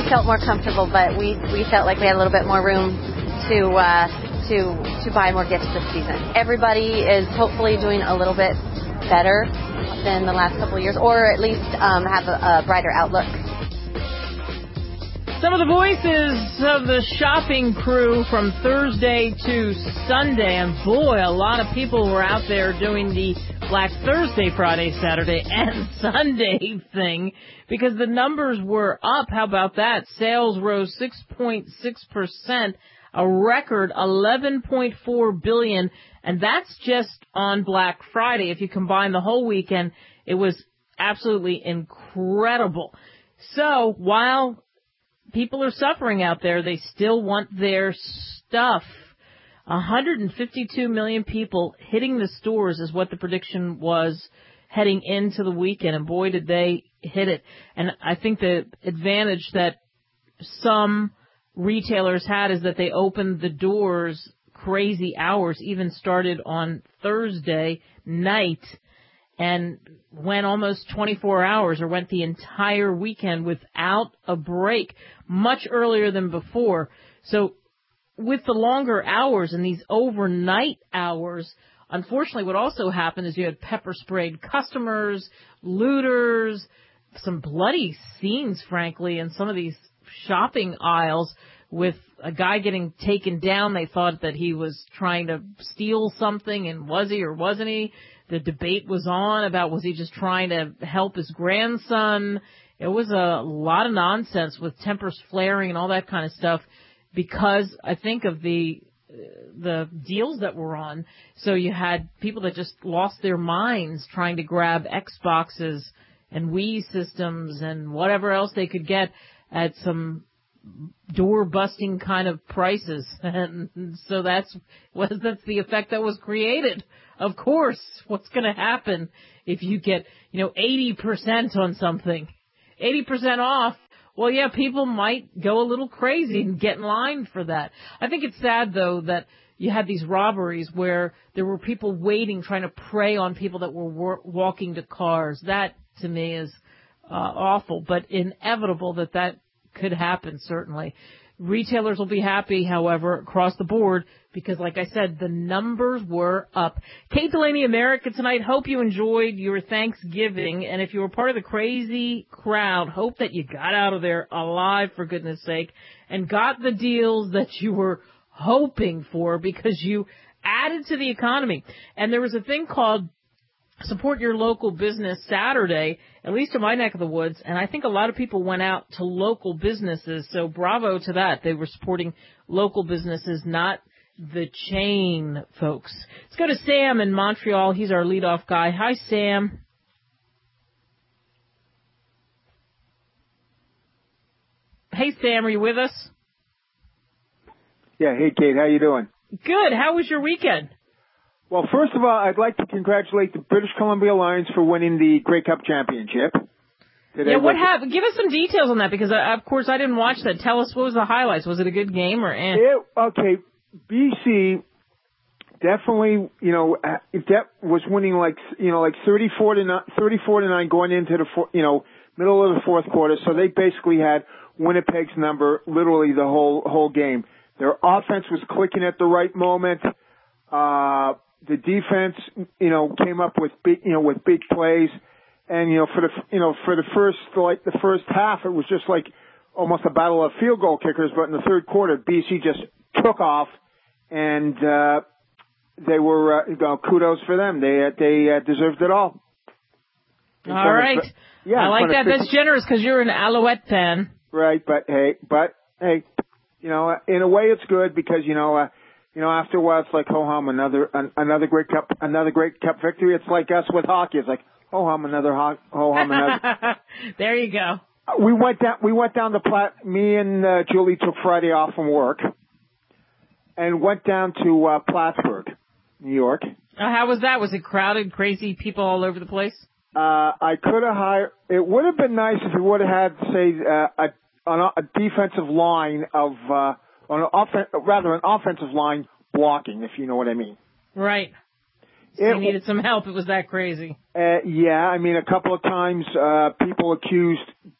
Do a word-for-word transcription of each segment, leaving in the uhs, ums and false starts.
felt more comfortable, but we we felt like we had a little bit more room to uh, to to buy more gifts this season. Everybody is hopefully doing a little bit better than the last couple of years, or at least um, have a, a brighter outlook. Some of the voices of the shopping crew from Thursday to Sunday, and boy, a lot of people were out there doing the Black Thursday, Friday, Saturday, and Sunday thing, because the numbers were up. How about that? Sales rose six point six percent, a record eleven point four billion dollars, and that's just on Black Friday. If you combine the whole weekend, it was absolutely incredible. So while people are suffering out there, they still want their stuff. one hundred fifty-two million people hitting the stores is what the prediction was heading into the weekend, and boy, did they hit it. And I think the advantage that some retailers had is that they opened the doors crazy hours, even started on Thursday night and went almost twenty-four hours, or went the entire weekend without a break, much earlier than before. So with the longer hours and these overnight hours, unfortunately what also happened is you had pepper-sprayed customers, looters, some bloody scenes, frankly, in some of these shopping aisles, with a guy getting taken down. They thought that he was trying to steal something, and was he or wasn't he? The debate was on about, was he just trying to help his grandson? It was a lot of nonsense with tempers flaring and all that kind of stuff, because I think of the the deals that were on. So you had people that just lost their minds trying to grab Xboxes and Wii systems and whatever else they could get at some door-busting kind of prices. And so that's was that's the effect that was created. Of course, what's going to happen if you get, you know, eighty percent on something, eighty percent off? Well, yeah, people might go a little crazy and get in line for that. I think it's sad, though, that you had these robberies where there were people waiting, trying to prey on people that were wor- walking to cars. That, to me, is uh, awful, but inevitable that that could happen, certainly. Retailers will be happy, however, across the board, because, like I said, the numbers were up. Kate Delaney, America Tonight. Hope you enjoyed your Thanksgiving, and if you were part of the crazy crowd, hope that you got out of there alive, for goodness sake, and got the deals that you were hoping for, because you added to the economy. And there was a thing called Support Your Local Business Saturday, at least in my neck of the woods, and I think a lot of people went out to local businesses, so bravo to that. They were supporting local businesses, not the chain folks. Let's go to Sam in Montreal. He's our leadoff guy. Hi, Sam. Hey, Sam, are you with us? Yeah, hey, Kate, how you doing? Good. How was your weekend? Well, first of all, I'd like to congratulate the British Columbia Lions for winning the Grey Cup championship. Today yeah, what happened? Give us some details on that, because, uh, of course, I didn't watch that. Tell us, what was the highlights? Was it a good game, or eh? It, okay, B C definitely, you know, that was winning like, you know, like thirty-four to nine going into the, you know, middle of the fourth quarter. So they basically had Winnipeg's number literally the whole whole game. Their offense was clicking at the right moment. Uh, the defense, you know, came up with big, you know, with big plays. And, you know, for the, you know, for the first, like the first half, it was just like almost a battle of field goal kickers. But in the third quarter, B C just took off, and, uh, they were, uh, you know, kudos for them. They, uh, they, uh, deserved it all. In all right. Of, yeah. I like that. That's generous, because you're an Alouette fan. Right. But hey, but hey, you know, in a way it's good, because, you know, uh, You know, after a while, it's like, ho hum, another an, another great cup, another great cup victory. It's like us with hockey. It's like, ho hum, another ho hum, another. There you go. We went down. We went down to Platt. Me and uh, Julie took Friday off from work, and went down to uh, Plattsburgh, New York. Oh, how was that? Was it crowded, crazy people all over the place? Uh, I could have hired. It would have been nice if we would have had, say, uh, a on a, a defensive line of. Uh, On an offen- rather an offensive line blocking, if you know what I mean. Right. So it, you needed some help. It was that crazy. Uh, yeah, I mean, a couple of times uh, people accused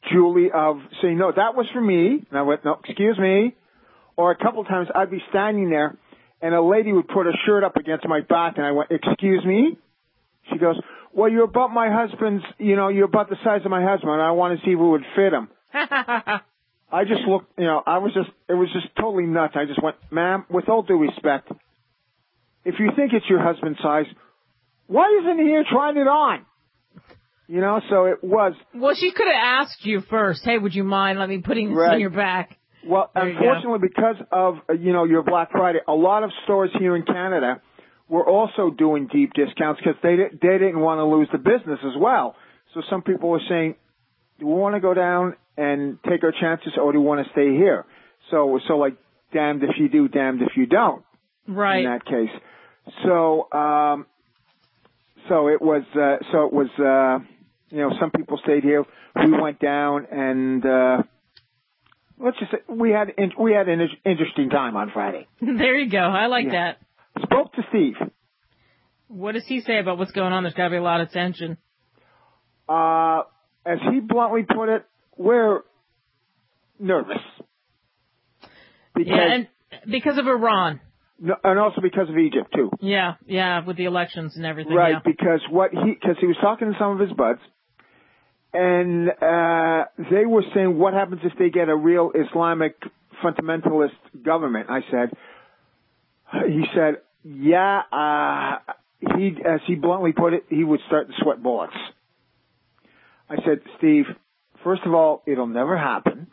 Julie, of saying, no, that was for me. And I went, no, excuse me. Or a couple times I'd be standing there and a lady would put a shirt up against my back and I went, excuse me? She goes, well, you're about my husband's, you know, you're about the size of my husband and I want to see if it would fit him. I just looked, you know, I was just, it was just totally nuts. I just went, ma'am, with all due respect, if you think it's your husband's size, why isn't he here trying it on? You know, so it was. Well, she could have asked you first, hey, would you mind let me putting this right. on your back? Well, there unfortunately, because of, uh, you know, your Black Friday, a lot of stores here in Canada were also doing deep discounts because they, they didn't want to lose the business as well. So some people were saying, do we want to go down and take our chances or do we want to stay here? So, so like, damned if you do, damned if you don't. Right. In that case. So, um, so it was, uh, so it was, uh, you know, some people stayed here. We went down and, uh, let's just say we had, we had an interesting time on Friday. There you go. I like yeah. that. Spoke to Steve. What does he say about what's going on? There's got to be a lot of tension. Uh, as he bluntly put it, we're nervous. Because, yeah, and because of Iran. No, and also because of Egypt, too. Yeah, yeah, with the elections and everything. Right, yeah. because what he, because he was talking to some of his buds, and uh, they were saying, what happens if they get a real Islamic fundamentalist government? I said, he said, yeah, uh, he, as he bluntly put it, he would start to sweat bullets. I said, Steve, first of all, it'll never happen.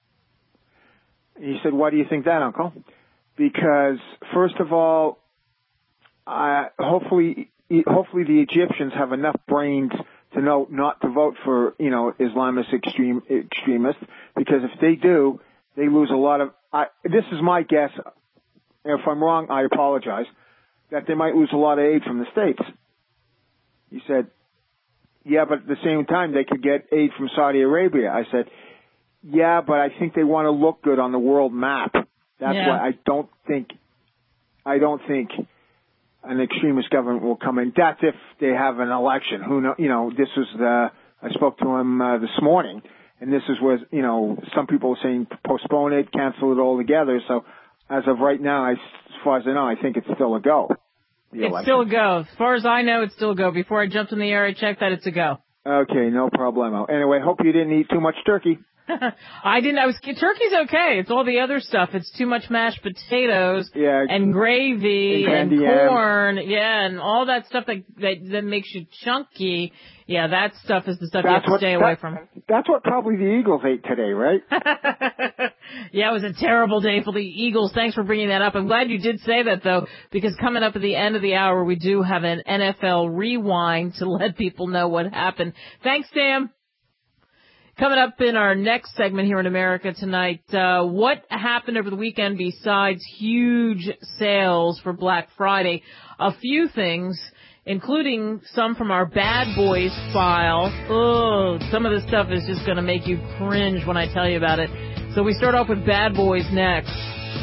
He said, why do you think that, Uncle? Because, first of all, uh, hopefully, hopefully the Egyptians have enough brains to know not to vote for, you know, Islamist extreme extremists. Because if they do, they lose a lot of. I, this is my guess. If I'm wrong, I apologize. That they might lose a lot of aid from the states. He said, yeah, but at the same time, they could get aid from Saudi Arabia. I said, yeah, but I think they want to look good on the world map. That's yeah. why I don't think, I don't think an extremist government will come in. That's if they have an election. Who know? You know, this was the. I spoke to him uh, this morning, and this is was you know some people were saying postpone it, cancel it altogether. So as of right now, I, as far as I know, I think it's still a go. It's election. Still a go. As far as I know, it's still a go. Before I jumped in the air, I checked that it's a go. Okay, no problemo. Anyway, hope you didn't eat too much turkey. I didn't. I was turkey's okay. It's all the other stuff. It's too much mashed potatoes yeah, and gravy and, and corn. Yam. Yeah, and all that stuff that, that that makes you chunky. Yeah, that stuff is the stuff that's you have to what, stay away that, from. That's what probably the Eagles ate today, right? Yeah, it was a terrible day for the Eagles. Thanks for bringing that up. I'm glad you did say that, though, because coming up at the end of the hour, we do have an N F L rewind to let people know what happened. Thanks, Sam. Coming up in our next segment here in America Tonight, uh, what happened over the weekend besides huge sales for Black Friday? A few things, including some from our Bad Boys file. Oh, some of this stuff is just going to make you cringe when I tell you about it. So we start off with Bad Boys next.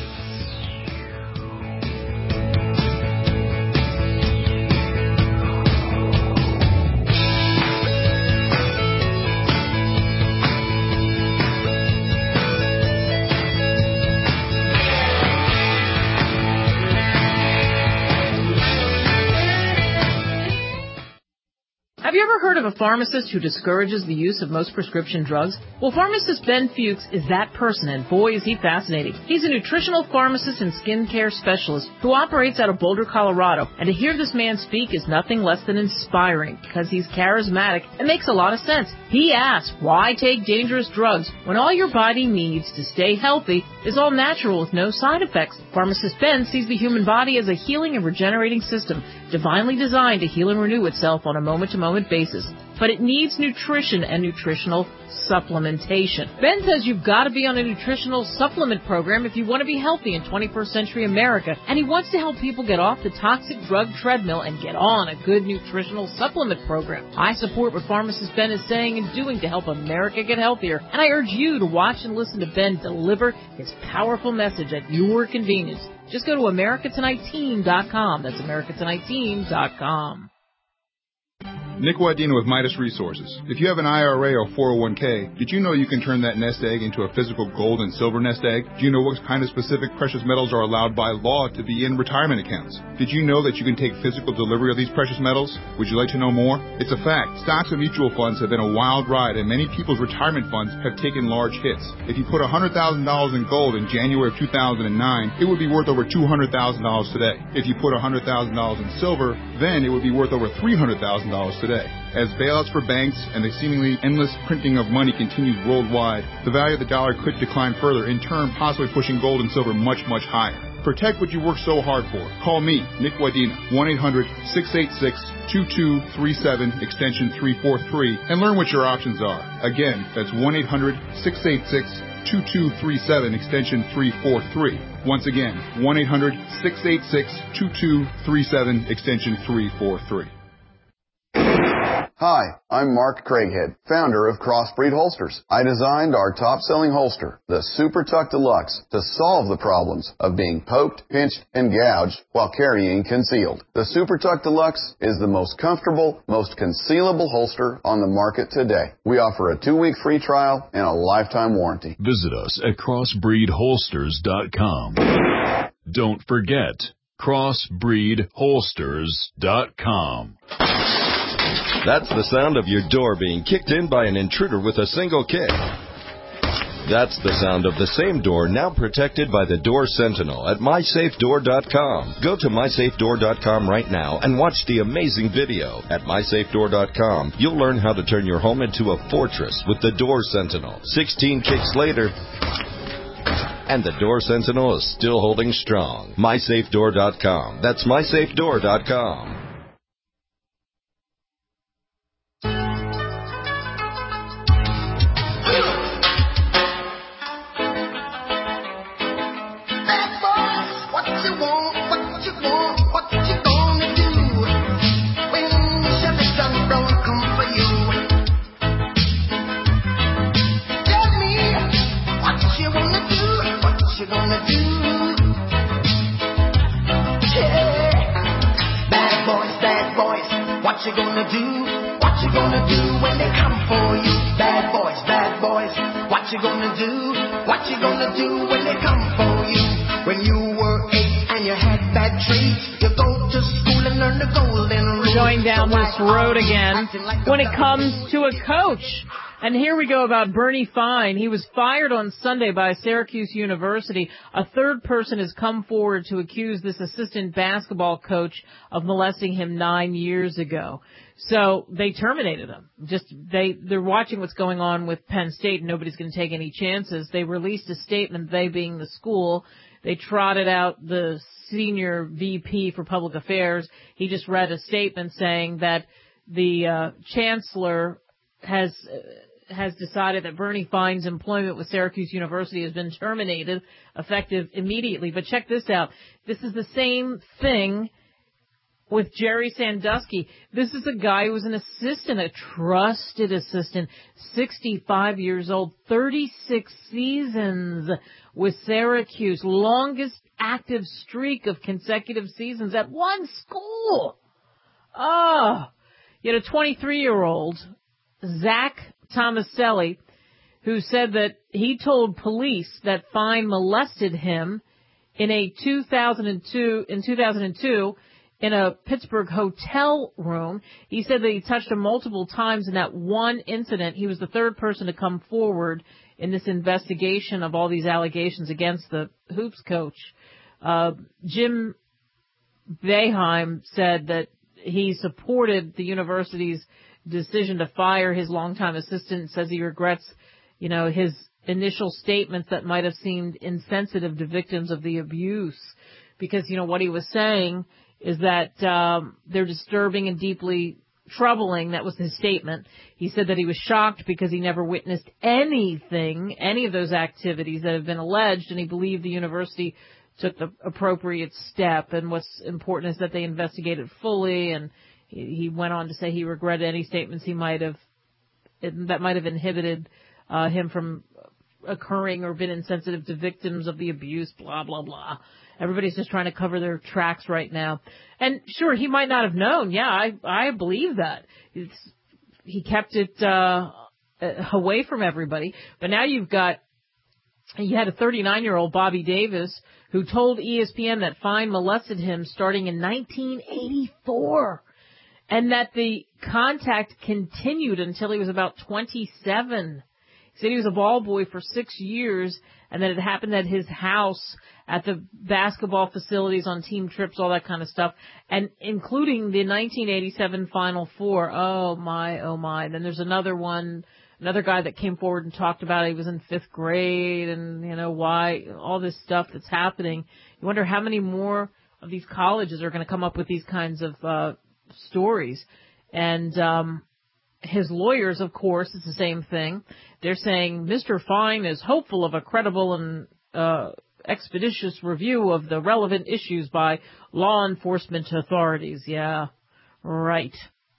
Have you ever heard of a pharmacist who discourages the use of most prescription drugs? Well, pharmacist Ben Fuchs is that person, and boy, is he fascinating. He's a nutritional pharmacist and skincare specialist who operates out of Boulder, Colorado. And to hear this man speak is nothing less than inspiring, because he's charismatic and makes a lot of sense. He asks, why take dangerous drugs when all your body needs to stay healthy is all natural with no side effects? Pharmacist Ben sees the human body as a healing and regenerating system, divinely designed to heal and renew itself on a moment-to-moment basis. But it needs nutrition and nutritional supplementation. Ben says you've got to be on a nutritional supplement program if you want to be healthy in twenty-first century America, and he wants to help people get off the toxic drug treadmill and get on a good nutritional supplement program. I support what pharmacist Ben is saying and doing to help America get healthier, and I urge you to watch and listen to Ben deliver his powerful message at your convenience. Just go to America Tonight Team dot com. That's America Tonight Team dot com. Nick Wadena with Midas Resources. If you have an I R A or four oh one k, did you know you can turn that nest egg into a physical gold and silver nest egg? Do you know what kind of specific precious metals are allowed by law to be in retirement accounts? Did you know that you can take physical delivery of these precious metals? Would you like to know more? It's a fact. Stocks and mutual funds have been a wild ride, and many people's retirement funds have taken large hits. If you put one hundred thousand dollars in gold in January of two thousand nine, it would be worth over two hundred thousand dollars today. If you put one hundred thousand dollars in silver, then it would be worth over three hundred thousand dollars today. As bailouts for banks and the seemingly endless printing of money continues worldwide, the value of the dollar could decline further, in turn possibly pushing gold and silver much, much higher. Protect what you work so hard for. Call me, Nick Wadena, one eight hundred six eight six two two three seven, extension three four three, and learn what your options are. Again, that's one eight hundred six eight six two two three seven, extension three four three. Once again, one eight hundred six eight six two two three seven, extension three four three. Hi, I'm Mark Craighead, founder of Crossbreed Holsters. I designed our top-selling holster, the Super Tuck Deluxe, to solve the problems of being poked, pinched, and gouged while carrying concealed. The Super Tuck Deluxe is the most comfortable, most concealable holster on the market today. We offer a two-week free trial and a lifetime warranty. Visit us at crossbreed holsters dot com. Don't forget, crossbreed holsters dot com. That's the sound of your door being kicked in by an intruder with a single kick. That's the sound of the same door now protected by the Door Sentinel at my safe door dot com. Go to my safe door dot com right now and watch the amazing video. At my safe door dot com, you'll learn how to turn your home into a fortress with the Door Sentinel. sixteen kicks later, and the Door Sentinel is still holding strong. my safe door dot com. That's my safe door dot com. What you gonna do? What you gonna do when they come for you? Bad boys, bad boys. What you gonna do? What you gonna do when they come for you? When you were eight and you had bad traits, you go to school and learn the golden rule. We're going down this road again when it comes to a coach. And here we go about Bernie Fine. He was fired on Sunday by Syracuse University. A third person has come forward to accuse this assistant basketball coach of molesting him nine years ago. So they terminated him. Just they they're watching what's going on with Penn State, and nobody's going to take any chances. They released a statement, they being the school. They trotted out the senior V P for public affairs. He just read a statement saying that the uh, chancellor has uh, has decided that Bernie Fine's employment with Syracuse University has been terminated, effective immediately. But check this out. This is the same thing with Jerry Sandusky. This is a guy who was an assistant, a trusted assistant, sixty-five years old, thirty-six seasons with Syracuse, longest active streak of consecutive seasons at one school. Oh, you had a twenty-three-year-old, Zach Tomaselli, who said that he told police that Fine molested him in a two thousand two in two thousand two in a Pittsburgh hotel room. He said that he touched him multiple times in that one incident. He was the third person to come forward in this investigation of all these allegations against the hoops coach. Uh, Jim Boeheim said that he supported the university's decision to fire his longtime assistant, says he regrets, you know, his initial statements that might have seemed insensitive to victims of the abuse, because, you know, what he was saying is that um, they're disturbing and deeply troubling. That was his statement. He said that he was shocked because he never witnessed anything, any of those activities that have been alleged, and he believed the university took the appropriate step, and what's important is that they investigated fully. And he went on to say he regretted any statements he might have that might have inhibited uh, him from occurring or been insensitive to victims of the abuse, blah, blah, blah. Everybody's just trying to cover their tracks right now. And sure, he might not have known. Yeah, I, I believe that. It's, he kept it, uh, away from everybody. But now you've got, you had a thirty-nine-year-old Bobby Davis who told E S P N that Fine molested him starting in nineteen eighty-four. And that the contact continued until he was about twenty-seven. He said he was a ball boy for six years, and that it happened at his house, at the basketball facilities, on team trips, all that kind of stuff, and including the nineteen eighty-seven Final Four. Oh, my, oh, my. Then there's another one, another guy that came forward and talked about it. He was in fifth grade, and, you know, why, all this stuff that's happening. You wonder how many more of these colleges are going to come up with these kinds of uh stories. And um his lawyers, of course, it's the same thing. They're saying Mister Fine is hopeful of a credible and uh expeditious review of the relevant issues by law enforcement authorities. Yeah, right.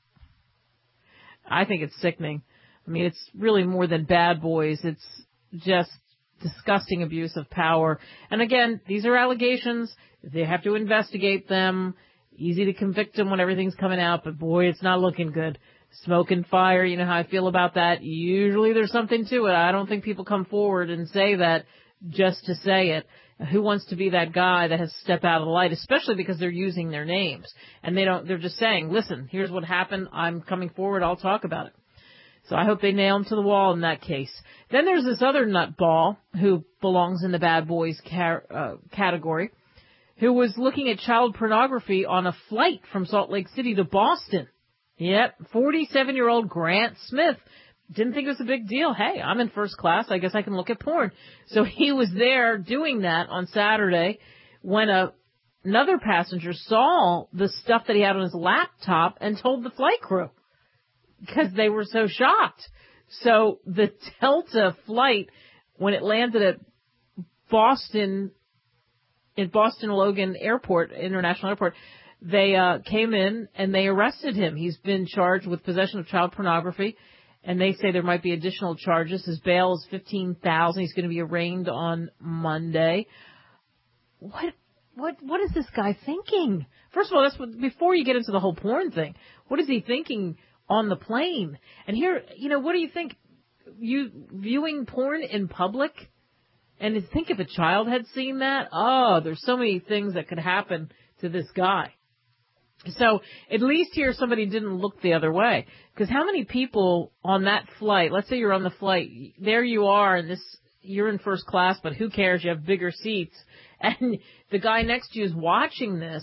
I think it's sickening. I mean, it's really more than bad boys. It's just disgusting abuse of power. And again, these are allegations. They have to investigate them. Easy to convict them when everything's coming out, but boy, it's not looking good. Smoke and fire, you know how I feel about that. Usually there's something to it. I don't think people come forward and say that just to say it. Who wants to be that guy that has to step out of the light, especially because they're using their names. And they don't, they're just saying, listen, here's what happened. I'm coming forward. I'll talk about it. So I hope they nail him to the wall in that case. Then there's this other nutball who belongs in the bad boys ca- uh, category, who was looking at child pornography on a flight from Salt Lake City to Boston. Yep, forty-seven-year-old Grant Smith didn't think it was a big deal. Hey, I'm in first class. I guess I can look at porn. So he was there doing that on Saturday when a, another passenger saw the stuff that he had on his laptop and told the flight crew because they were so shocked. So the Delta flight, when it landed at Boston, at Boston Logan Airport, International Airport, they uh, came in and they arrested him. He's been charged with possession of child pornography, and they say there might be additional charges. His bail is fifteen thousand dollars. He's going to be arraigned on Monday. What what what is this guy thinking? First of all, that's what, before you get into the whole porn thing, what is he thinking on the plane? And here, you know, what do you think? You viewing porn in public? And to think if a child had seen that, oh, there's so many things that could happen to this guy. So at least here somebody didn't look the other way. Because how many people on that flight, let's say you're on the flight, there you are, and this you're in first class, but who cares? You have bigger seats. And the guy next to you is watching this.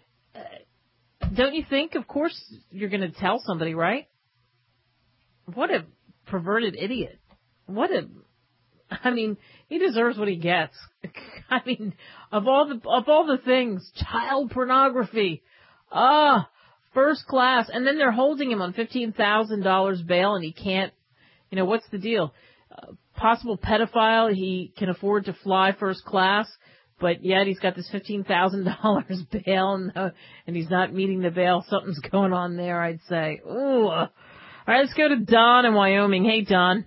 Uh, don't you think, of course, you're going to tell somebody, right? What a perverted idiot. What a... I mean, he deserves what he gets. I mean, of all the of all the things, child pornography, ah, first class, and then they're holding him on fifteen thousand dollars bail, and he can't. You know, what's the deal? Uh, possible pedophile. He can afford to fly first class, but yet he's got this fifteen thousand dollars bail, and, uh, and he's not meeting the bail. Something's going on there, I'd say. Ooh. All right, let's go to Don in Wyoming. Hey, Don.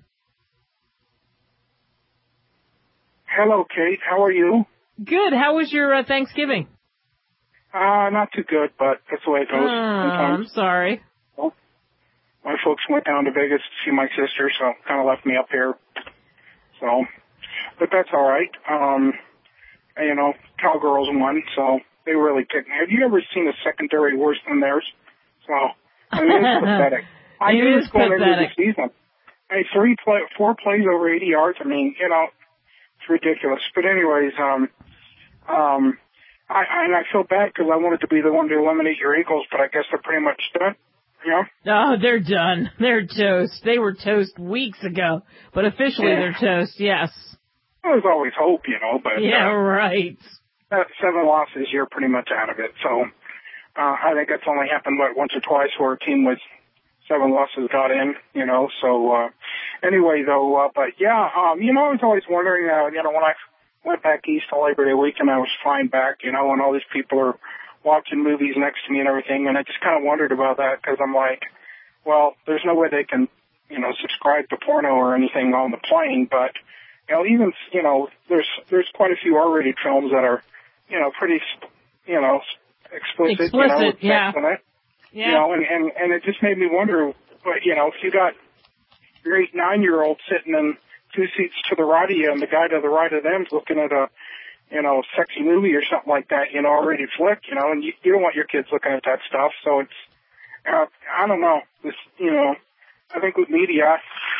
Hello, Kate. How are you? Good. How was your uh, Thanksgiving? Uh, not too good, but that's the way it goes. Uh, I'm sorry. Well, my folks went down to Vegas to see my sister, so kind of left me up here. So, but that's all right. Um, and, you know, Cowgirls won, so they really kicked me. Have you ever seen a secondary worse than theirs? So, I mean, it's pathetic. I it knew is this going pathetic. into the season. Hey, three play, four plays over eighty yards. I mean, you know, it's ridiculous. But anyways, um, um, I, I, and I feel bad because I wanted to be the one to eliminate your Eagles, but I guess they're pretty much done. Yeah. Oh, they're done. They're toast. They were toast weeks ago, but officially yeah. they're toast. Yes. There's always hope, you know, but yeah, uh, right. Uh, seven losses, you're pretty much out of it. So uh, I think that's only happened what once or twice where a team with seven losses got in, you know. So uh, anyway, though, uh, but yeah, um, you know, I was always wondering, uh, you know, when I went back east on Labor Day weekend, I was flying back, you know, and all these people are watching movies next to me and everything, and I just kind of wondered about that because I'm like, well, there's no way they can, you know, subscribe to porno or anything on the plane, but you know, even, you know, there's there's quite a few R-rated films that are, you know, pretty, you know, explicit, explicit you know, with yeah. sex in it. Yeah. You know, and, and, and it just made me wonder, but, you know, if you got your eight, nine-year-old sitting in two seats to the right of you and the guy to the right of them's looking at a, you know, sexy movie or something like that, you know, already flick, you know, and you, you don't want your kids looking at that stuff. So it's, uh, I don't know, this, you know, I think with media,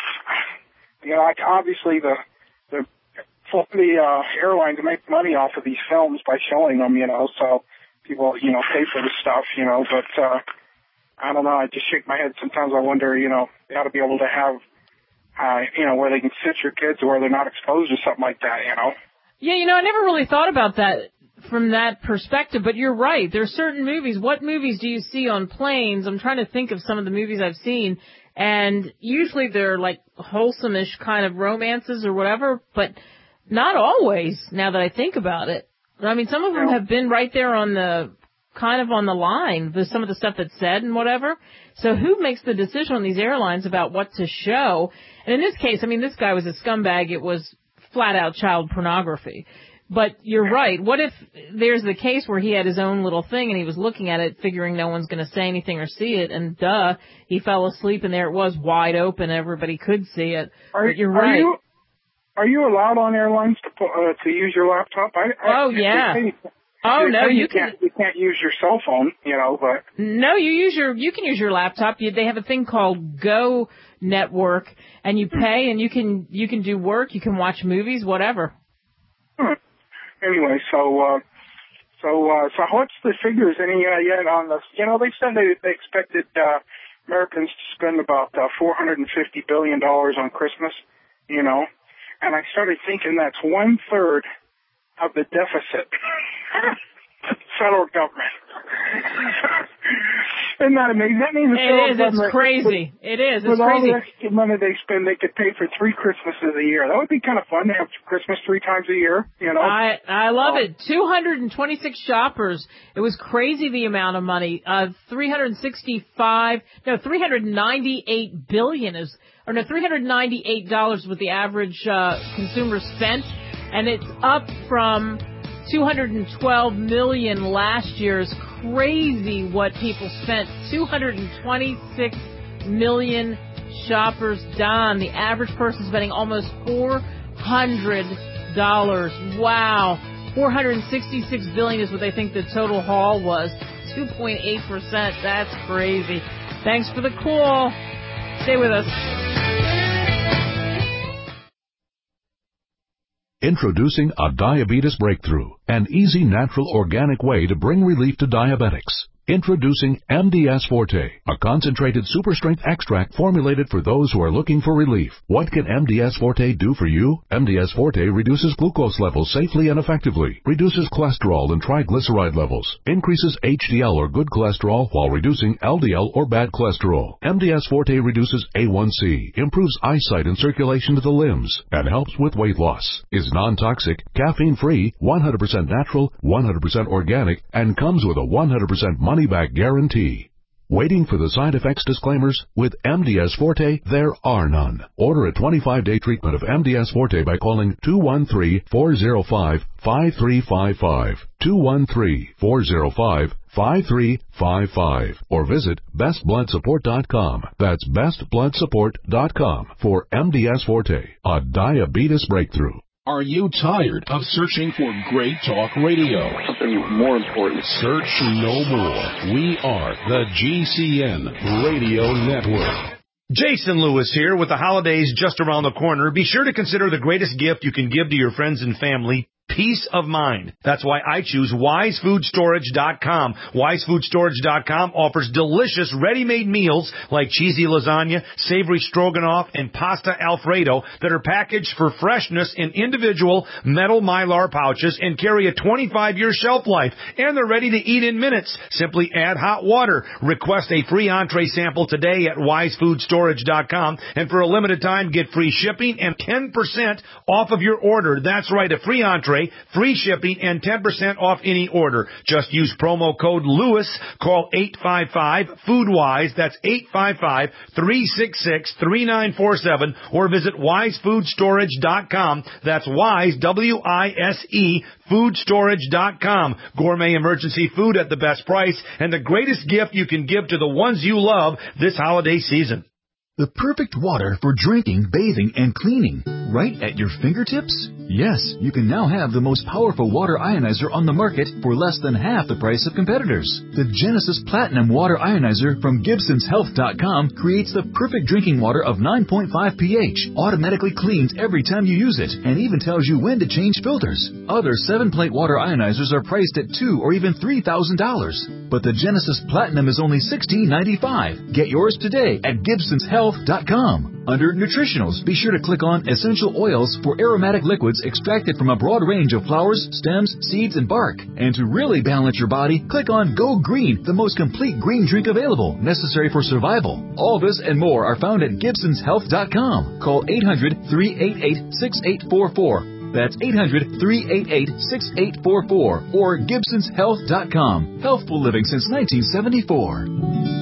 you know, like obviously the, the, the, uh, airlines make money off of these films by showing them, you know, so people, you know, pay for the stuff, you know, but, uh, I don't know, I just shake my head sometimes. I wonder, you know, they ought to be able to have, uh, you know, where they can sit your kids or where they're not exposed to something like that, you know. Yeah, you know, I never really thought about that from that perspective, but you're right. There's certain movies. What movies do you see on planes? I'm trying to think of some of the movies I've seen, and usually they're like wholesome-ish kind of romances or whatever, but not always, now that I think about it. I mean, some of them have been right there on the, kind of on the line, the, some of the stuff that's said and whatever. So who makes the decision on these airlines about what to show? And in this case, I mean, this guy was a scumbag. It was flat-out child pornography. But you're right. What if there's the case where he had his own little thing and he was looking at it figuring no one's going to say anything or see it, and duh, he fell asleep and there it was wide open. Everybody could see it. Are, but you're are right. You, are you allowed on airlines to put, uh, to use your laptop? I, oh, I, yeah. They, oh, they no, you, you can. Can't, you can't use your cell phone, you know, but. No, you use your, you can use your laptop. You, they have a thing called Go Network, and you pay and you can, you can do work, you can watch movies, whatever. Hmm. Anyway, so, uh, so, uh, so what's the figures any, uh, yet on this? You know, they said they, they expected, uh, Americans to spend about, uh, four hundred fifty billion dollars on Christmas, you know, and I started thinking that's one third of the deficit. Federal government. Isn't that amazing? That means the it is. It's crazy. With, it is. It's with crazy. all the extra money they spend, they could pay for three Christmases a year. That would be kind of fun to have Christmas three times a year. You know. I I love um, it. two hundred twenty-six shoppers. It was crazy the amount of money. Uh, three hundred sixty-five. No, three hundred ninety-eight billion is, or no, three hundred ninety-eight dollars what the average uh, consumer spent, and it's up from two hundred twelve million last year. Is crazy what people spent. two hundred twenty-six million shoppers done. The average person spending almost four hundred dollars. Wow. four hundred sixty-six billion is what they think the total haul was. two point eight percent. That's crazy. Thanks for the call. Stay with us. Introducing a diabetes breakthrough, an easy, natural, organic way to bring relief to diabetics. Introducing M D S Forte, a concentrated super-strength extract formulated for those who are looking for relief. What can M D S Forte do for you? M D S Forte reduces glucose levels safely and effectively, reduces cholesterol and triglyceride levels, increases H D L or good cholesterol while reducing L D L or bad cholesterol. M D S Forte reduces A one C, improves eyesight and circulation to the limbs, and helps with weight loss. Is non-toxic, caffeine-free, one hundred percent natural, one hundred percent organic, and comes with a one hundred percent money-back guarantee. Waiting for the side effects disclaimers? With M D S Forte, there are none. Order a twenty-five day treatment of M D S Forte by calling two one three, four zero five, five three five five, two one three, four zero five, five three five five, or visit best blood support dot com. That's best blood support dot com for M D S Forte, a diabetes breakthrough. Are you tired of searching for great talk radio? Something more important. Search no more. We are the G C N Radio Network. Jason Lewis here. With the holidays just around the corner, be sure to consider the greatest gift you can give to your friends and family: peace of mind. That's why I choose wise food storage dot com. wise food storage dot com offers delicious ready-made meals like cheesy lasagna, savory stroganoff, and pasta alfredo that are packaged for freshness in individual metal Mylar pouches and carry a twenty-five year shelf life. And they're ready to eat in minutes. Simply add hot water. Request a free entree sample today at wise food storage dot com. And for a limited time, get free shipping and ten percent off of your order. That's right, a free entree tray, free shipping, and ten percent off any order. Just use promo code Lewis. Call eight five five, food wise. That's eight five five, three six six, three nine four seven. Or visit wise food storage dot com. That's Wise, W I S E, food storage dot com. Gourmet emergency food at the best price and the greatest gift you can give to the ones you love this holiday season. The perfect water for drinking, bathing, and cleaning. Right at your fingertips? Yes, you can now have the most powerful water ionizer on the market for less than half the price of competitors. The Genesis Platinum Water Ionizer from Gibsons Health dot com creates the perfect drinking water of nine point five pH, automatically cleans every time you use it, and even tells you when to change filters. Other seven-plate water ionizers are priced at two thousand dollars or even three thousand dollars. But the Genesis Platinum is only sixteen ninety-five. Get yours today at Gibsons Health dot com. Under Nutritionals, be sure to click on Essential Oils for aromatic liquids extracted from a broad range of flowers, stems, seeds, and bark. And to really balance your body, click on Go Green, the most complete green drink available, necessary for survival. All this and more are found at Gibsons Health dot com. Call eight hundred, three eight eight, six eight four four. That's eight hundred, three eight eight, six eight four four or Gibsons Health dot com. Healthful living since nineteen seventy-four.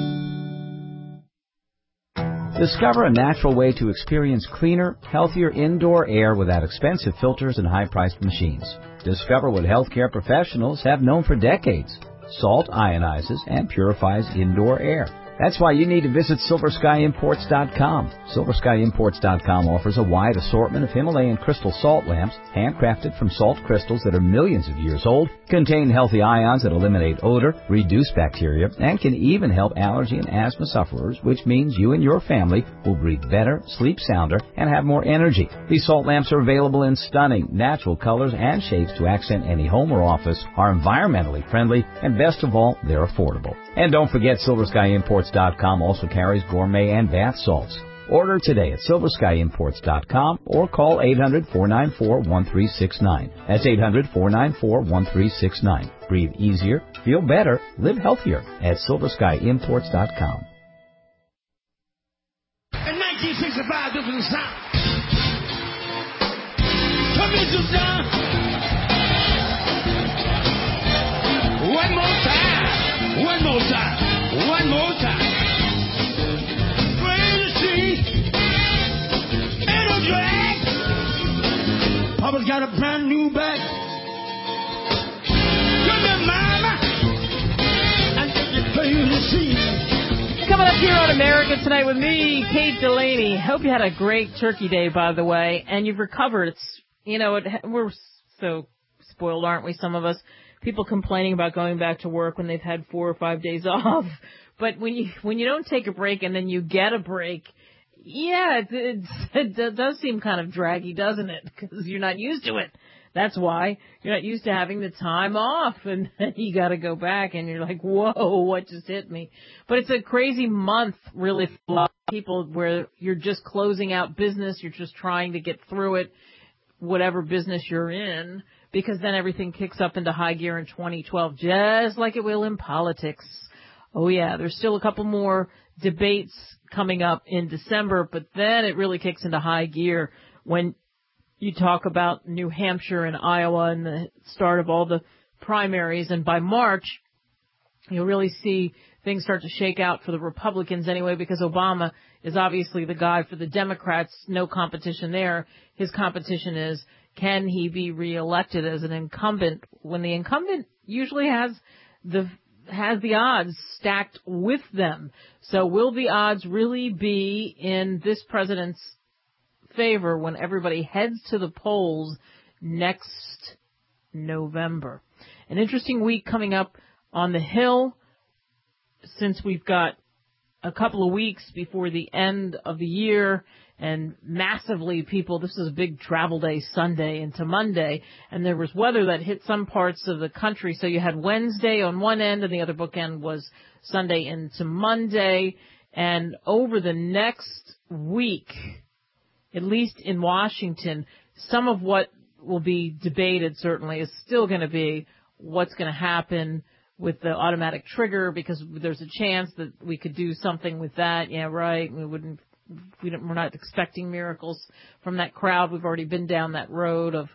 Discover a natural way to experience cleaner, healthier indoor air without expensive filters and high-priced machines. Discover what healthcare professionals have known for decades. Salt ionizes and purifies indoor air. That's why you need to visit Silver Sky Imports dot com. Silver Sky Imports dot com offers a wide assortment of Himalayan crystal salt lamps, handcrafted from salt crystals that are millions of years old, contain healthy ions that eliminate odor, reduce bacteria, and can even help allergy and asthma sufferers, which means you and your family will breathe better, sleep sounder, and have more energy. These salt lamps are available in stunning, natural colors and shapes to accent any home or office, are environmentally friendly, and best of all, they're affordable. And don't forget, Silver Sky Imports dot com also carries gourmet and bath salts. Order today at Silver Sky Imports dot com or call eight hundred, four nine four, one three six nine. That's eight hundred, four nine four, one three six nine. Breathe easier, feel better, live healthier at Silver Sky Imports dot com. In nineteen sixty-five, this was the sound. Come in, sit down. One more time. One more time. One more time. Papa's got a brand new bag. Come here, mama. And take you crazy see. Coming up here on America Tonight with me, Kate Delaney. Hope you had a great Turkey Day, by the way, and you've recovered. It's, you know, it, we're so spoiled, aren't we, some of us? People complaining about going back to work when they've had four or five days off. But when you when you don't take a break and then you get a break, yeah, it, it, it does seem kind of draggy, doesn't it? Because you're not used to it. That's why. You're not used to having the time off, and then you got to go back, and you're like, whoa, what just hit me? But it's a crazy month, really, for a lot of people, where you're just closing out business. You're just trying to get through it, whatever business you're in, because then everything kicks up into high gear in twenty twelve, just like it will in politics. Oh, yeah, there's still a couple more debates coming up in December, but then it really kicks into high gear when you talk about New Hampshire and Iowa and the start of all the primaries. And by March, you'll really see things start to shake out for the Republicans anyway, because Obama is obviously the guy for the Democrats. No competition there. His competition is, can he be reelected as an incumbent when the incumbent usually has the has the odds stacked with them. So will the odds really be in this president's favor when everybody heads to the polls next November? An interesting week coming up on the Hill, since we've got a couple of weeks before the end of the year, and massively people, this is a big travel day Sunday into Monday, and there was weather that hit some parts of the country. So you had Wednesday on one end, and the other bookend was Sunday into Monday. And over the next week, at least in Washington, some of what will be debated certainly is still going to be what's going to happen with the automatic trigger, because there's a chance that we could do something with that. Yeah, right. We wouldn't, we don't, we're not expecting miracles from that crowd. We've already been down that road of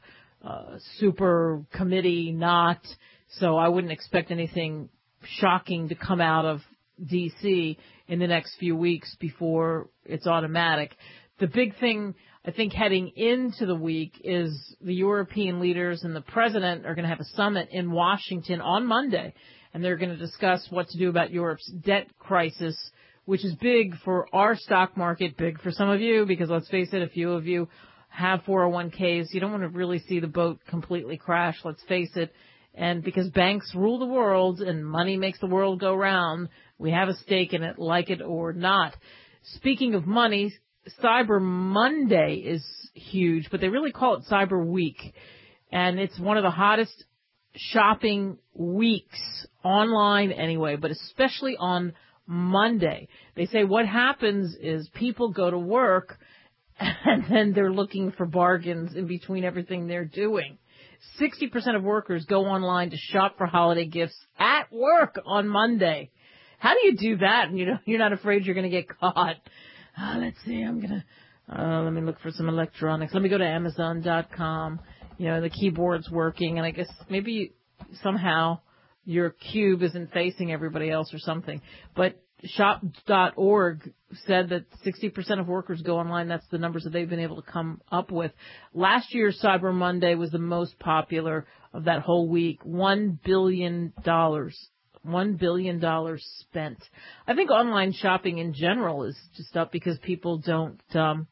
uh, super committee, not. So I wouldn't expect anything shocking to come out of D C in the next few weeks before it's automatic. The big thing, I think, heading into the week is the European leaders and the president are going to have a summit in Washington on Monday, and they're going to discuss what to do about Europe's debt crisis, which is big for our stock market, big for some of you, because let's face it, a few of you have four oh one k's. You don't want to really see the boat completely crash, let's face it. And because banks rule the world and money makes the world go round, we have a stake in it, like it or not. Speaking of money, Cyber Monday is huge, but they really call it Cyber Week. And it's one of the hottest shopping weeks, online anyway, but especially on Monday. They say what happens is people go to work and then they're looking for bargains in between everything they're doing. sixty percent of workers go online to shop for holiday gifts at work on Monday. How do you do that? And you know, you're not afraid you're going to get caught. Uh, let's see, I'm going to, uh, let me look for some electronics. Let me go to Amazon dot com. You know, the keyboard's working, and I guess maybe somehow your cube isn't facing everybody else or something. But shop dot org said that sixty percent of workers go online. That's the numbers that they've been able to come up with. Last year's Cyber Monday was the most popular of that whole week. One billion dollars. One billion dollars spent. I think online shopping in general is just up because people don't, um,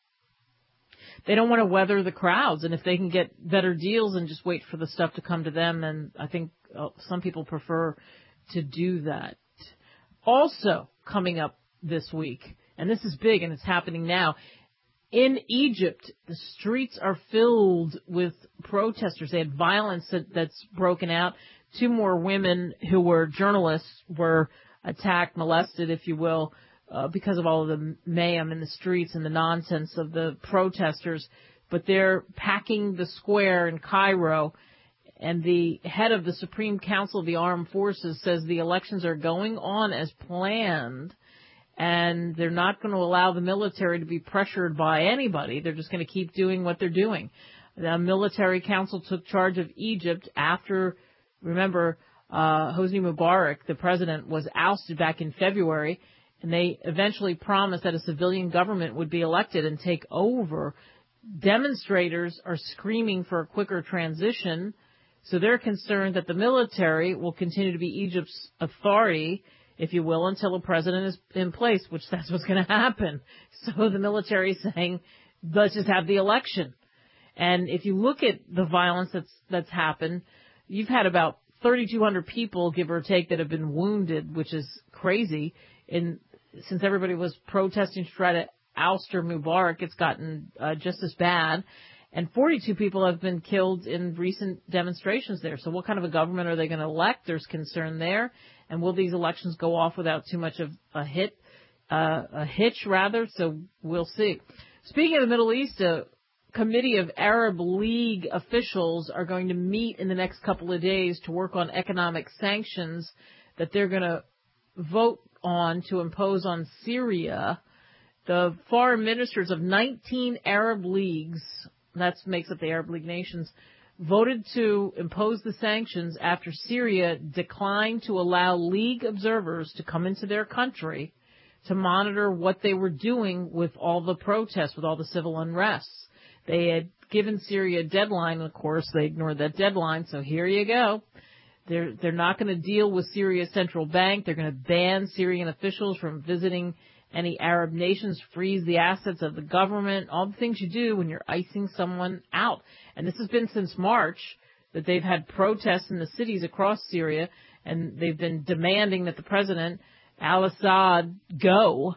they don't want to weather the crowds. And if they can get better deals and just wait for the stuff to come to them, then I think uh, some people prefer to do that. Also coming up this week, and this is big and it's happening now, in Egypt, the streets are filled with protesters. They had violence that, that's broken out. Two more women who were journalists were attacked, molested, if you will, uh, because of all of the mayhem in the streets and the nonsense of the protesters. But they're packing the square in Cairo, and the head of the Supreme Council of the Armed Forces says the elections are going on as planned, and they're not going to allow the military to be pressured by anybody. They're just going to keep doing what they're doing. The military council took charge of Egypt after, remember, uh, Hosni Mubarak, the president, was ousted back in February, and they eventually promised that a civilian government would be elected and take over. Demonstrators are screaming for a quicker transition, so they're concerned that the military will continue to be Egypt's authority, if you will, until a president is in place, which that's what's going to happen. So the military is saying, let's just have the election. And if you look at the violence that's that's happened, you've had about thirty-two hundred people, give or take, that have been wounded, which is crazy. And since everybody was protesting to try to ouster Mubarak, it's gotten uh, just as bad. And forty-two people have been killed in recent demonstrations there. So what kind of a government are they going to elect? There's concern there. And will these elections go off without too much of a hit, uh, a hitch rather? So we'll see. Speaking of the Middle East, a committee of Arab League officials are going to meet in the next couple of days to work on economic sanctions that they're going to vote on to impose on Syria. The foreign ministers of nineteen Arab leagues, that makes up the Arab League nations, voted to impose the sanctions after Syria declined to allow League observers to come into their country to monitor what they were doing with all the protests, with all the civil unrests. They had given Syria a deadline, and of course they ignored that deadline, so here you go. They're, they're not going to deal with Syria's central bank. They're going to ban Syrian officials from visiting any Arab nations, freeze the assets of the government, all the things you do when you're icing someone out. And this has been since March that they've had protests in the cities across Syria, and they've been demanding that the president, al-Assad, go.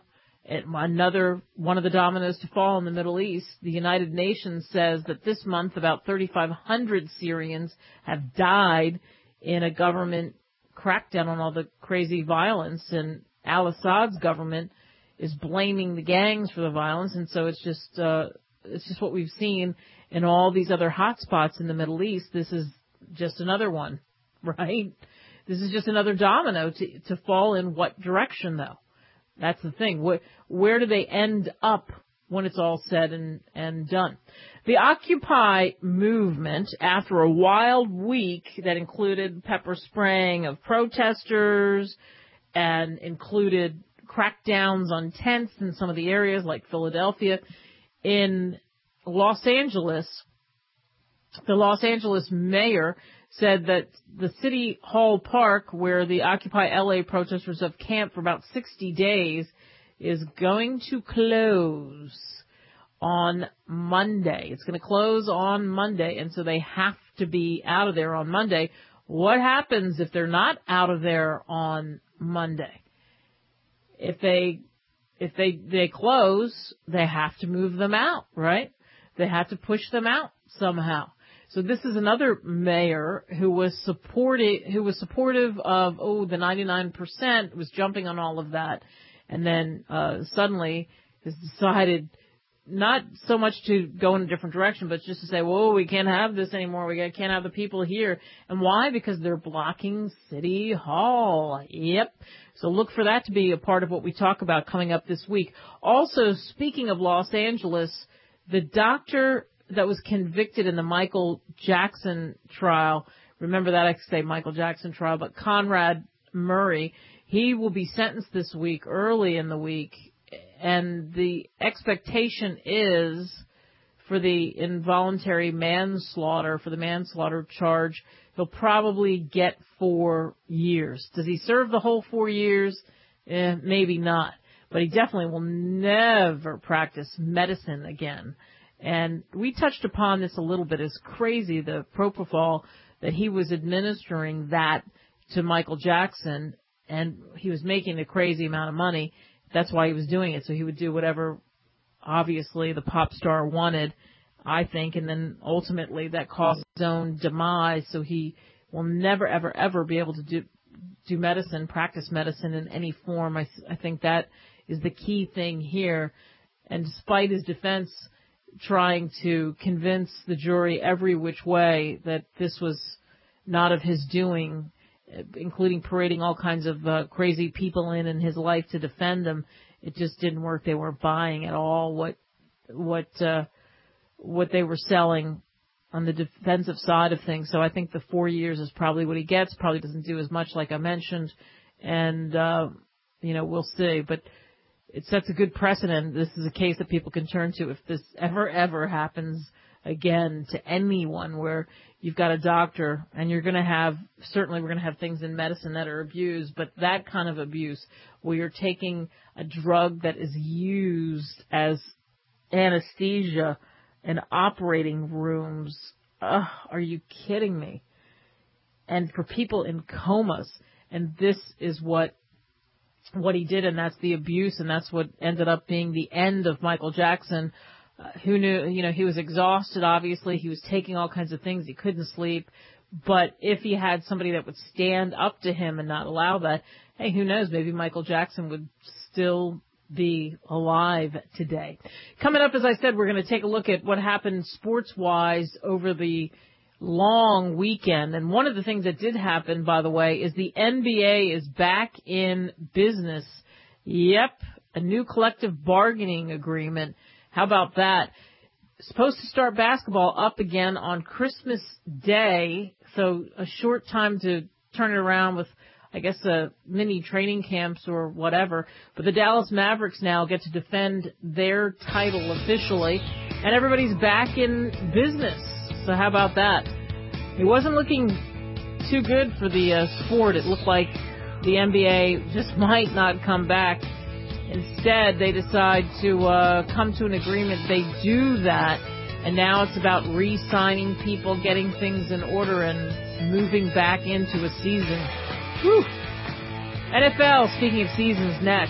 Another one of the dominoes to fall in the Middle East. The United Nations says that this month about thirty-five hundred Syrians have died in a government crackdown on all the crazy violence, and al-Assad's government is blaming the gangs for the violence, and so it's just uh, it's just what we've seen in all these other hot spots in the Middle East. This is just another one, right? This is just another domino to to fall in what direction, though? That's the thing. Where, where do they end up when it's all said and, and done. The Occupy movement, after a wild week that included pepper spraying of protesters and included crackdowns on tents in some of the areas like Philadelphia, in Los Angeles, the Los Angeles mayor said that the City Hall Park, where the Occupy L A protesters have camped for about sixty days, is going to close on Monday. It's going to close on Monday, and so they have to be out of there on Monday. What happens if they're not out of there on Monday? If they if they they close, they have to move them out, right? They have to push them out somehow. So this is another mayor who was supportive, who was supportive of, oh, the ninety-nine percent, was jumping on all of that, and then uh, suddenly has decided not so much to go in a different direction, but just to say, whoa, we can't have this anymore. We can't have the people here. And why? Because they're blocking City Hall. Yep. So look for that to be a part of what we talk about coming up this week. Also, speaking of Los Angeles, the doctor that was convicted in the Michael Jackson trial, remember that I say Michael Jackson trial, but Conrad Murray, he will be sentenced this week, early in the week, and the expectation is for the involuntary manslaughter, for the manslaughter charge, he'll probably get four years. Does he serve the whole four years? Eh, maybe not. But he definitely will never practice medicine again. And we touched upon this a little bit. It's crazy, the propofol that he was administering that to Michael Jackson, and he was making a crazy amount of money. That's why he was doing it, so he would do whatever, obviously, the pop star wanted, I think, and then ultimately that caused his own demise, so he will never, ever, ever be able to do do medicine, practice medicine in any form. I, I think that is the key thing here. And despite his defense trying to convince the jury every which way that this was not of his doing, including parading all kinds of uh, crazy people in in his life to defend him, it just didn't work. They weren't buying at all what what uh, what they were selling on the defensive side of things. So I think the four years is probably what he gets. Probably doesn't do as much, like I mentioned, and uh, you know, we'll see. But it sets a good precedent. This is a case that people can turn to if this ever ever happens again to anyone, where you've got a doctor and you're going to have, certainly we're going to have things in medicine that are abused, but that kind of abuse where you're taking a drug that is used as anesthesia in operating rooms. Ugh, are you kidding me? And for people in comas, and this is what what he did, and that's the abuse, and that's what ended up being the end of Michael Jackson. Uh, who knew, you know, he was exhausted, obviously. He was taking all kinds of things. He couldn't sleep. But if he had somebody that would stand up to him and not allow that, hey, who knows, maybe Michael Jackson would still be alive today. Coming up, as I said, we're going to take a look at what happened sports-wise over the long weekend. And one of the things that did happen, by the way, is the N B A is back in business. Yep, a new collective bargaining agreement. How about that? Supposed to start basketball up again on Christmas Day, so a short time to turn it around with, I guess, uh, mini training camps or whatever. But the Dallas Mavericks now get to defend their title officially, and everybody's back in business. So how about that? It wasn't looking too good for the uh, sport. It looked like the N B A just might not come back. Instead, they decide to uh, come to an agreement. They do that, and now it's about re-signing people, getting things in order, and moving back into a season. Whew. N F L, speaking of seasons, next.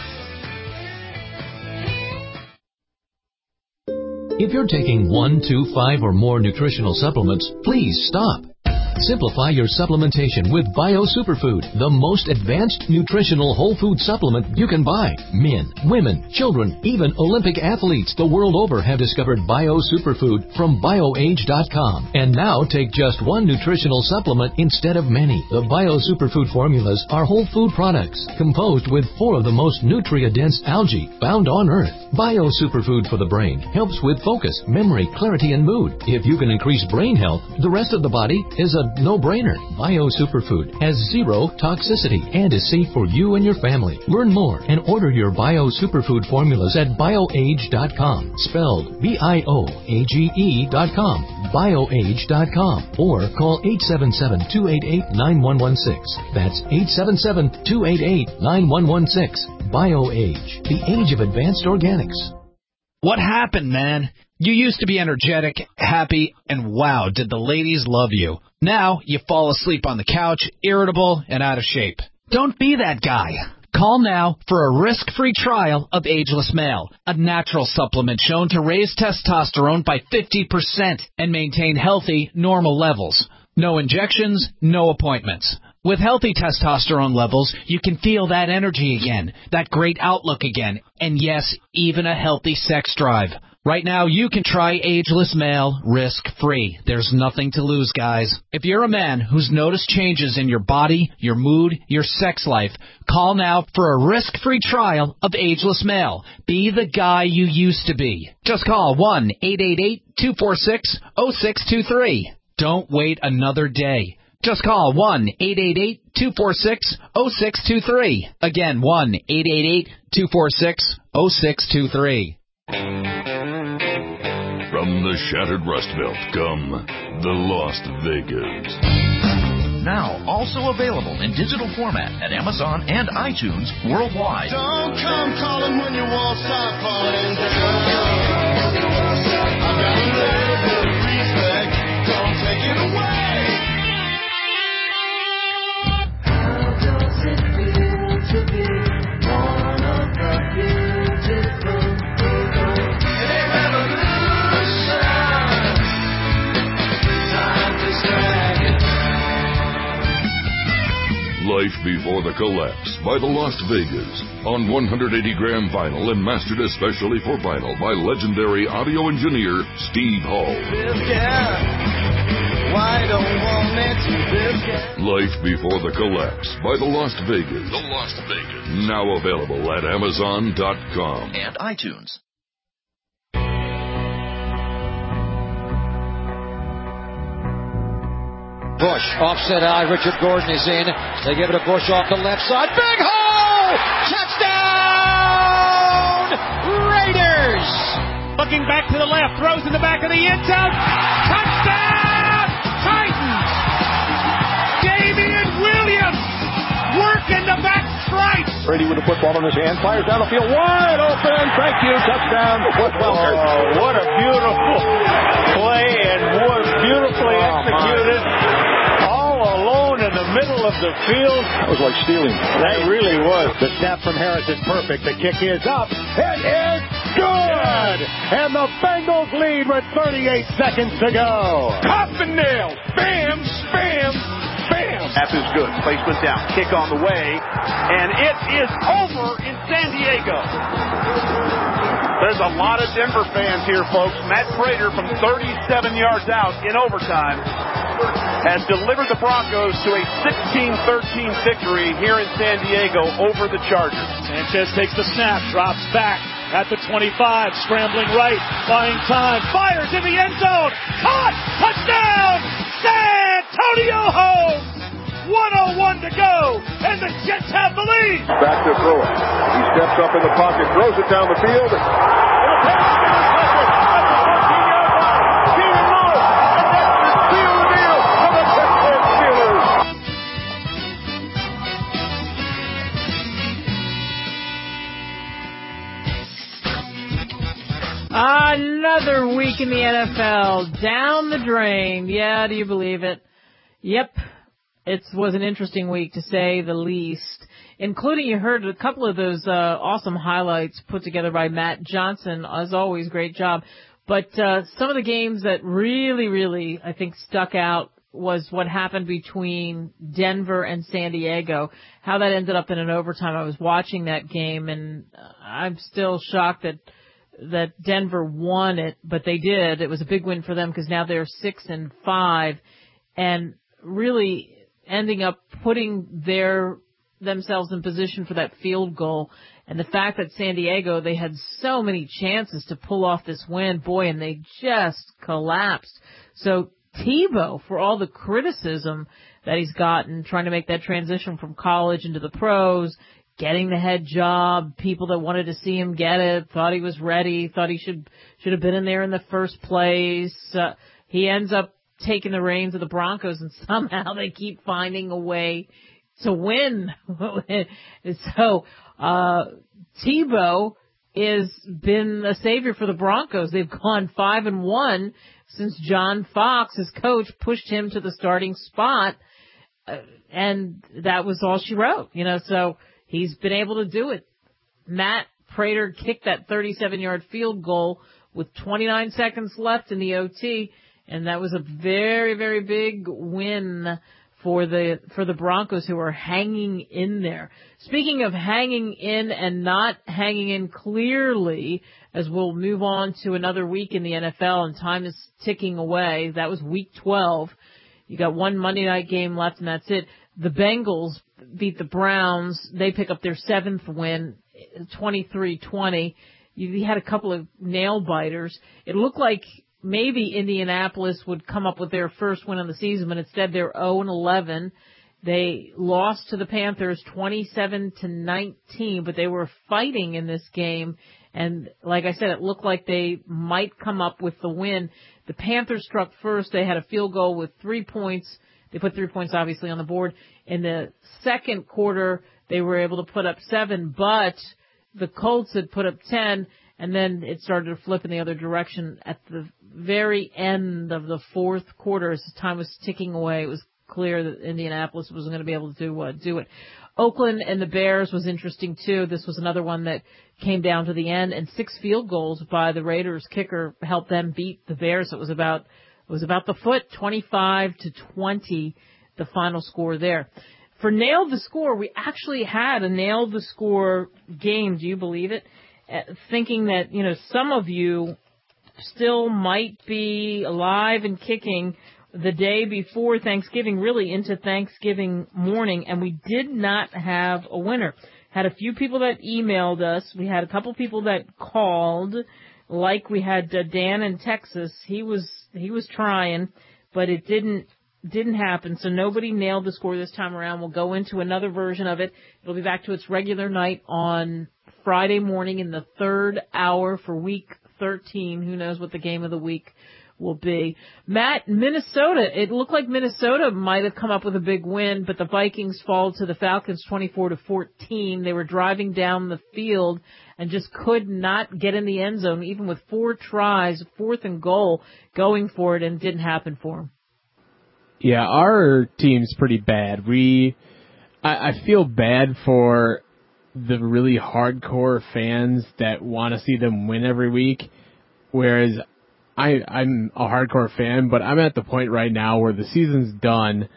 If you're taking one, two, five, or more nutritional supplements, please stop. Simplify your supplementation with Bio Superfood, the most advanced nutritional whole food supplement you can buy. Men, women, children, even Olympic athletes the world over have discovered Bio Superfood from bio age dot com. And now take just one nutritional supplement instead of many. The Bio Superfood formulas are whole food products composed with four of the most nutrient-dense algae found on Earth. Bio Superfood for the brain helps with focus, memory, clarity, and mood. If you can increase brain health, the rest of the body is a no-brainer. Bio Superfood has zero toxicity and is safe for you and your family. Learn more and order your Bio Superfood formulas at bioage dot com, spelled B I O A G E dot com, bioage dot com, or call eight seven seven, two eight eight, nine one one six. That's eight seven seven, two eight eight, nine one one six. BioAge, the age of advanced organics. What happened, man? You used to be energetic, happy, and wow, did the ladies love you. Now you fall asleep on the couch, irritable, and out of shape. Don't be that guy. Call now for a risk-free trial of Ageless Male, a natural supplement shown to raise testosterone by fifty percent and maintain healthy, normal levels. No injections, no appointments. With healthy testosterone levels, you can feel that energy again, that great outlook again, and yes, even a healthy sex drive. Right now, you can try Ageless Male risk-free. There's nothing to lose, guys. If you're a man who's noticed changes in your body, your mood, your sex life, call now for a risk-free trial of Ageless Male. Be the guy you used to be. Just call one eight eight eight, two four six, zero six two three. Don't wait another day. Just call one eight eight eight, two four six, zero six two three. Again, one eight eight eight, two four six, zero six two three. From the shattered Rust Belt come the Lost Vegas. Now also available in digital format at Amazon and iTunes worldwide. Don't come calling when your walls start falling down. I got a little bit of respect. Don't take it away. Life Before the Collapse by the Lost Vegas on one hundred eighty gram vinyl and mastered especially for vinyl by legendary audio engineer Steve Hall. Life Before the Collapse by the Lost Vegas. The Lost Vegas. Now available at Amazon dot com and iTunes. Bush, offset eye, Richard Gordon is in. They give it to Bush off the left side. Big hole! Touchdown! Raiders! Looking back to the left, throws in the back of the end zone. Touchdown! Titans! Damian Williams working the back stripes. Brady with the football in his hand, fires down the field, wide open. Thank you, touchdown. Wes Welker. Oh, what a beautiful play and what beautifully oh, executed. My. All alone in the middle of the field. That was like stealing. That really was. The snap from Harris is perfect. The kick is up. It is good. And the Bengals lead with thirty-eight seconds to go. Cup and nail. Bam, spam. Bam! Snap is good. Placement down. Kick on the way. And it is over in San Diego. There's a lot of Denver fans here, folks. Matt Prater from thirty-seven yards out in overtime has delivered the Broncos to a sixteen thirteen victory here in San Diego over the Chargers. Sanchez takes the snap, drops back at the twenty-five, scrambling right, buying time, fires in the end zone. Caught! Touchdown! San Antonio Holmes! one oh one to go, and the Jets have the lead. Back to throw it. He steps up in the pocket, throws it down the field. It'll take it to the second at the fourteen-yard line. Keenan Moore, and that's the seal of the deal for the Pittsburgh Steelers. Another week in the N F L. Down the drain. Yeah, do you believe it? Yep. It was an interesting week, to say the least, including you heard a couple of those uh, awesome highlights put together by Matt Johnson. As always, great job. But uh, some of the games that really, really, I think, stuck out was what happened between Denver and San Diego, how that ended up in an overtime. I was watching that game, and I'm still shocked that that Denver won it, but they did. It was a big win for them because now they're six and five, and really ending up putting their themselves in position for that field goal. And the fact that San Diego, they had so many chances to pull off this win, boy, and they just collapsed. So Tebow, for all the criticism that he's gotten, trying to make that transition from college into the pros, getting the head job, people that wanted to see him get it, thought he was ready, thought he should should have been in there in the first place. Uh, he ends up taking the reins of the Broncos, and somehow they keep finding a way to win. So uh Tebow has been a savior for the Broncos. They've gone five and one since John Fox, his coach, pushed him to the starting spot, uh, and that was all she wrote. You know, so he's been able to do it. Matt Prater kicked that thirty-seven-yard field goal with twenty-nine seconds left in the O T, and that was a very, very big win for the for the Broncos, who are hanging in there. Speaking of hanging in and not hanging in clearly, as we'll move on to another week in the N F L, and time is ticking away. That was week twelve. You got one Monday night game left, and that's it. The Bengals beat the Browns. They pick up their seventh win, twenty-three twenty. You had a couple of nail biters. It looked like maybe Indianapolis would come up with their first win of the season, but instead they're oh and eleven. They lost to the Panthers twenty-seven to nineteen, but they were fighting in this game. And like I said, it looked like they might come up with the win. The Panthers struck first. They had a field goal with three points. They put three points, obviously, on the board. In the second quarter, they were able to put up seven, but the Colts had put up ten, and then it started to flip in the other direction at the very end of the fourth quarter. As time was ticking away, it was clear that Indianapolis wasn't going to be able to do, uh, do it. Oakland and the Bears was interesting, too. This was another one that came down to the end, and six field goals by the Raiders kicker helped them beat the Bears. It was about it was about the foot, twenty-five to twenty, the final score there. For Nail the Score, we actually had a Nail the Score game. Do you believe it? Uh, thinking that, you know, some of you still might be alive and kicking the day before Thanksgiving, really into Thanksgiving morning, and we did not have a winner. Had a few people that emailed us. We had a couple people that called, like we had uh, Dan in Texas. He was he was trying, but it didn't didn't happen, so nobody nailed the score this time around. We'll go into another version of it. It'll be back to its regular night on Friday morning in the third hour for week thirteen. Who knows what the game of the week will be. Matt, Minnesota. It looked like Minnesota might have come up with a big win, but the Vikings fall to the Falcons twenty-four to fourteen. They were driving down the field and just could not get in the end zone, even with four tries, fourth and goal, going for it, and it didn't happen for them. Yeah, our team's pretty bad. We, I, I feel bad for the really hardcore fans that want to see them win every week, whereas I, I'm a hardcore fan, but I'm at the point right now where the season's done,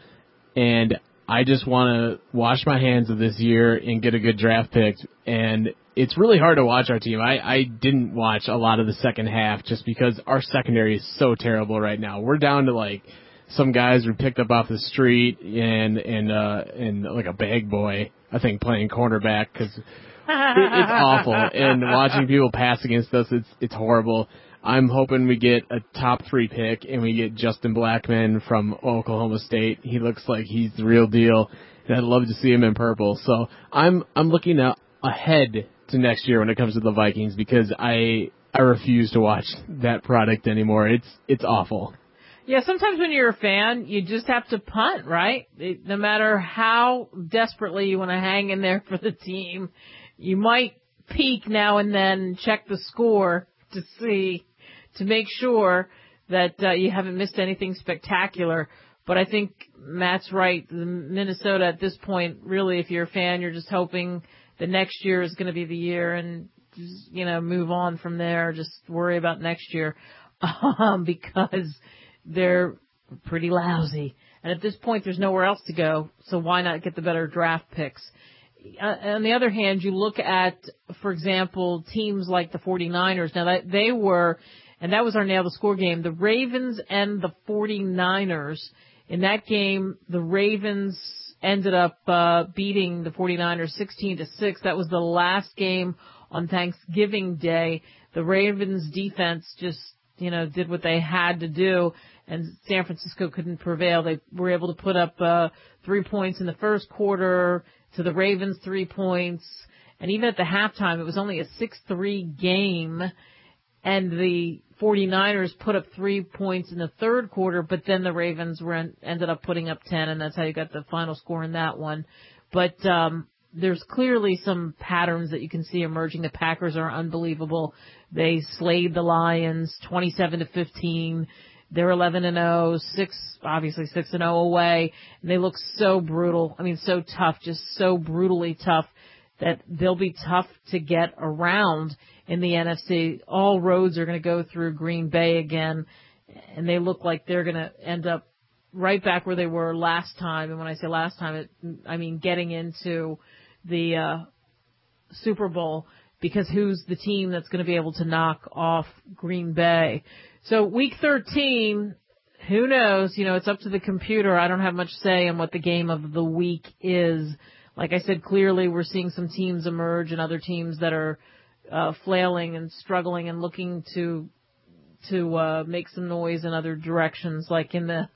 and I just want to wash my hands of this year and get a good draft pick. And it's really hard to watch our team. I, I didn't watch a lot of the second half just because our secondary is so terrible right now. We're down to like some guys we picked up off the street and and uh, and like a bag boy, I think, playing cornerback because it, it's awful. And watching people pass against us, it's it's horrible. I'm hoping we get a top three pick and we get Justin Blackman from Oklahoma State. He looks like he's the real deal, and I'd love to see him in purple. So I'm I'm looking out ahead to next year when it comes to the Vikings because I I refuse to watch that product anymore. It's it's awful. Yeah, sometimes when you're a fan, you just have to punt, right? It, no matter how desperately you want to hang in there for the team, you might peek now and then, check the score to see, to make sure that uh, you haven't missed anything spectacular. But I think Matt's right. The Minnesota at this point, really, if you're a fan, you're just hoping the next year is going to be the year and, just, you know, move on from there. Just worry about next year um, because they're pretty lousy. And at this point, there's nowhere else to go, so why not get the better draft picks? Uh, on the other hand, you look at, for example, teams like the 49ers. Now, that they were, and that was our nail the score game, the Ravens and the 49ers. In that game, the Ravens ended up uh, beating the 49ers sixteen to six. That was the last game on Thanksgiving Day. The Ravens defense just, you know, did what they had to do, and San Francisco couldn't prevail. They were able to put up uh, three points in the first quarter to the Ravens three points. And even at the halftime, it was only a six three game, and the 49ers put up three points in the third quarter, but then the Ravens were en- ended up putting up ten, and that's how you got the final score in that one. But um, there's clearly some patterns that you can see emerging. The Packers are unbelievable. They slayed the Lions twenty-seven to fifteen. They're eleven and oh, six, obviously six and oh away, and they look so brutal. I mean, so tough, just so brutally tough that they'll be tough to get around in the N F C. All roads are going to go through Green Bay again, and they look like they're going to end up right back where they were last time. And when I say last time, it, I mean getting into the uh, Super Bowl, because who's the team that's going to be able to knock off Green Bay? So week thirteen, who knows? You know, it's up to the computer. I don't have much say in what the game of the week is. Like I said, clearly we're seeing some teams emerge and other teams that are uh, flailing and struggling and looking to to uh, make some noise in other directions, like in the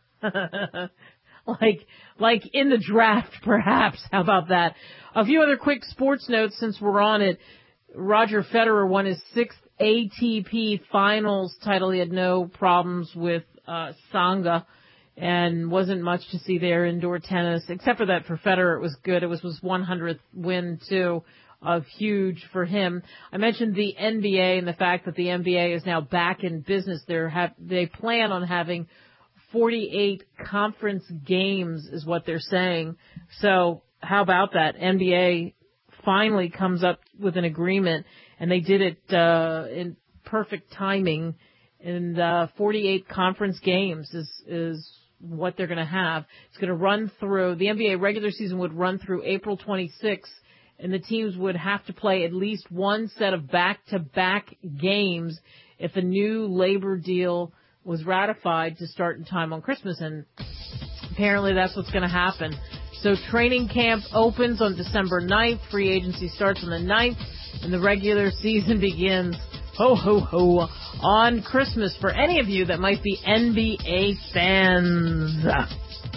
like like in the draft, perhaps. How about that? A few other quick sports notes since we're on it. Roger Federer won his sixth A T P Finals title. He had no problems with uh, Tsonga. And wasn't much to see there indoor tennis, except for that for Federer it was good. It was his one hundredth win, too, of huge for him. I mentioned the N B A and the fact that the N B A is now back in business. They're have, they plan on having forty-eight conference games is what they're saying. So how about that? N B A finally comes up with an agreement, and they did it uh, in perfect timing. And uh, forty-eight conference games is is what they're going to have. It's going to run through, the N B A regular season would run through April twenty-sixth, and the teams would have to play at least one set of back-to-back games if a new labor deal was ratified to start in time on Christmas, and apparently that's what's going to happen. So training camp opens on December ninth, free agency starts on the ninth, and the regular season begins, ho, ho, ho, on Christmas for any of you that might be N B A fans.